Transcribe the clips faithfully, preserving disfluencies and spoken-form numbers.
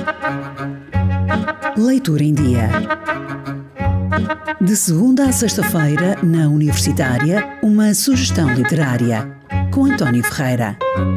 Leitura em Dia. De segunda a sexta-feira, na Universitária, uma sugestão literária, com António Ferreira.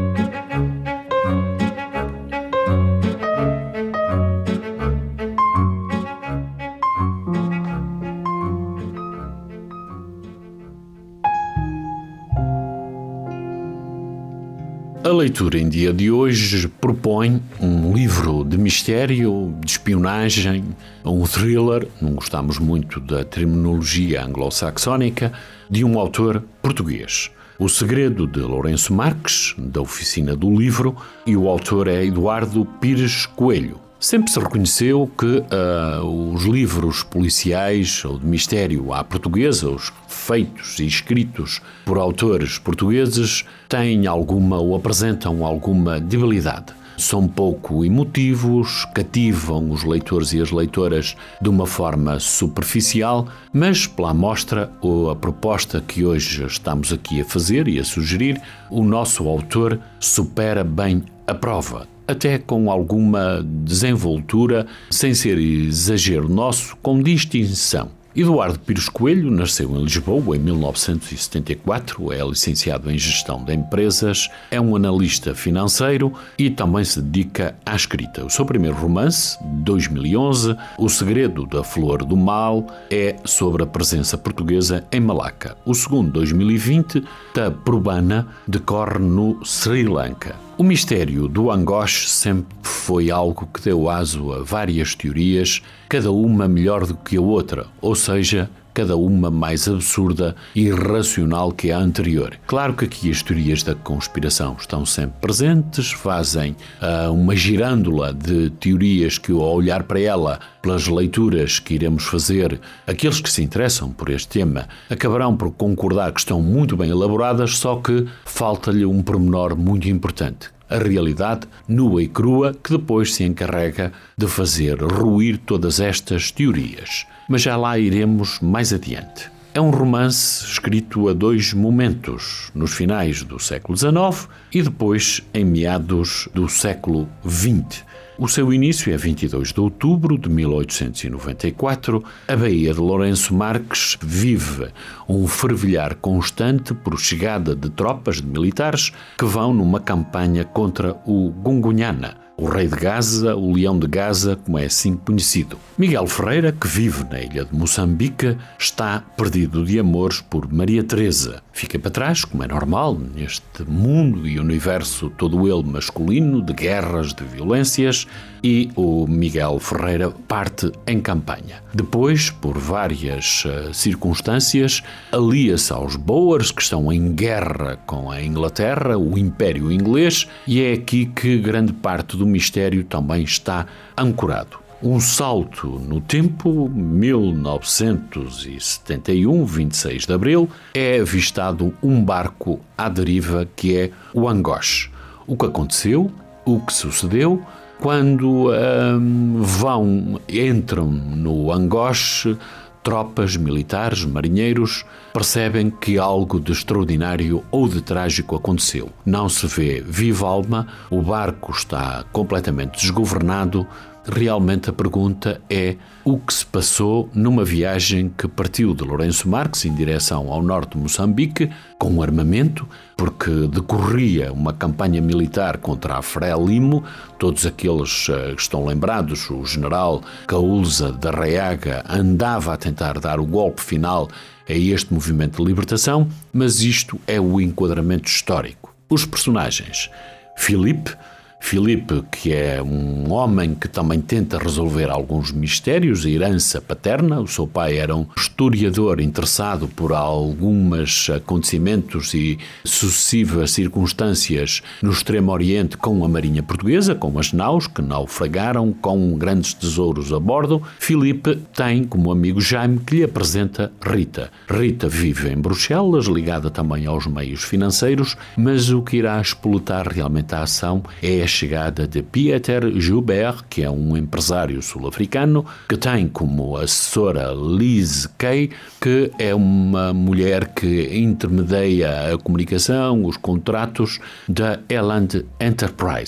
A leitura em dia de hoje propõe um livro de mistério, de espionagem, um thriller, não gostamos muito da terminologia anglo-saxónica, de um autor português. O Segredo, de Lourenço Marques, da Oficina do Livro, e o autor é Eduardo Pires Coelho. Sempre se reconheceu que uh, os livros policiais ou de mistério à portuguesa, os feitos e escritos por autores portugueses, têm alguma ou apresentam alguma debilidade. São pouco emotivos, cativam os leitores e as leitoras de uma forma superficial, mas pela amostra ou a proposta que hoje estamos aqui a fazer e a sugerir, o nosso autor supera bem a prova, até com alguma desenvoltura, sem ser exagero nosso, com distinção. Eduardo Pires Coelho nasceu em Lisboa em mil novecentos e setenta e quatro, é licenciado em Gestão de Empresas, é um analista financeiro e também se dedica à escrita. O seu primeiro romance, de dois mil e onze, O Segredo da Flor do Mal, é sobre a presença portuguesa em Malaca. O segundo, dois mil e vinte, da Prabhana, decorre no Sri Lanka. O mistério do Angoche sempre foi algo que deu aso a várias teorias, cada uma melhor do que a outra, ou seja, cada uma mais absurda e irracional que a anterior. Claro que aqui as teorias da conspiração estão sempre presentes, fazem uh, uma girândola de teorias que, ao olhar para ela, pelas leituras que iremos fazer, aqueles que se interessam por este tema acabarão por concordar que estão muito bem elaboradas, só que falta-lhe um pormenor muito importante. A realidade nua e crua que depois se encarrega de fazer ruir todas estas teorias. Mas já lá iremos mais adiante. É um romance escrito a dois momentos, nos finais do século dezenove e depois em meados do século vinte. O seu início é vinte e dois de outubro de mil oitocentos e noventa e quatro. A Baía de Lourenço Marques vive um fervilhar constante por chegada de tropas de militares que vão numa campanha contra o Gungunhana, o rei de Gaza, o leão de Gaza, como é assim conhecido. Miguel Ferreira, que vive na ilha de Moçambique, está perdido de amores por Maria Teresa. Fica para trás, como é normal, neste mundo e universo todo ele masculino, de guerras, de violências, e o Miguel Ferreira parte em campanha. Depois, por várias uh, circunstâncias, alia-se aos Boers, que estão em guerra com a Inglaterra, o Império Inglês, e é aqui que grande parte do mistério também está ancorado. Um salto no tempo, mil novecentos e setenta e um, vinte e seis de abril, é avistado um barco à deriva que é o Angoche. O que aconteceu, o que sucedeu, quando hum, vão, entram no Angoche, tropas militares, marinheiros, percebem que algo de extraordinário ou de trágico aconteceu. Não se vê viva alma, o barco está completamente desgovernado. Realmente a pergunta é o que se passou numa viagem que partiu de Lourenço Marques em direção ao norte de Moçambique com um armamento, porque decorria uma campanha militar contra a Frelimo. Todos aqueles uh, que estão lembrados, o general Caúlza da Reaga andava a tentar dar o golpe final a este movimento de libertação, mas isto é o enquadramento histórico. Os personagens: Filipe, Filipe, que é um homem que também tenta resolver alguns mistérios, a herança paterna. O seu pai era um historiador interessado por alguns acontecimentos e sucessivas circunstâncias no Extremo Oriente com a Marinha Portuguesa, com as naus que naufragaram, com grandes tesouros a bordo. Filipe tem como amigo Jaime, que lhe apresenta Rita. Rita vive em Bruxelas, ligada também aos meios financeiros, mas o que irá explotar realmente a ação é a chegada de Pieter Joubert, que é um empresário sul-africano, que tem como assessora Liz Kay, que é uma mulher que intermedia a comunicação, os contratos da Eland Enterprise.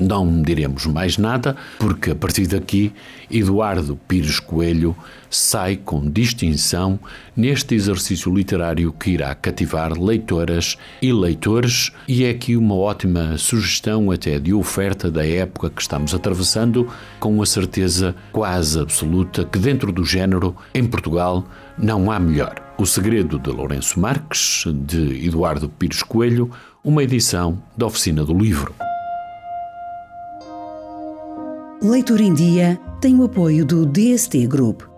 Não diremos mais nada, porque a partir daqui Eduardo Pires Coelho sai com distinção neste exercício literário que irá cativar leitoras e leitores, e é aqui uma ótima sugestão até de oferta da época que estamos atravessando, com a certeza quase absoluta que dentro do género, em Portugal, não há melhor. O Segredo de Lourenço Marques, de Eduardo Pires Coelho, uma edição da Oficina do Livro. Leitura em Dia tem o apoio do D S T Group.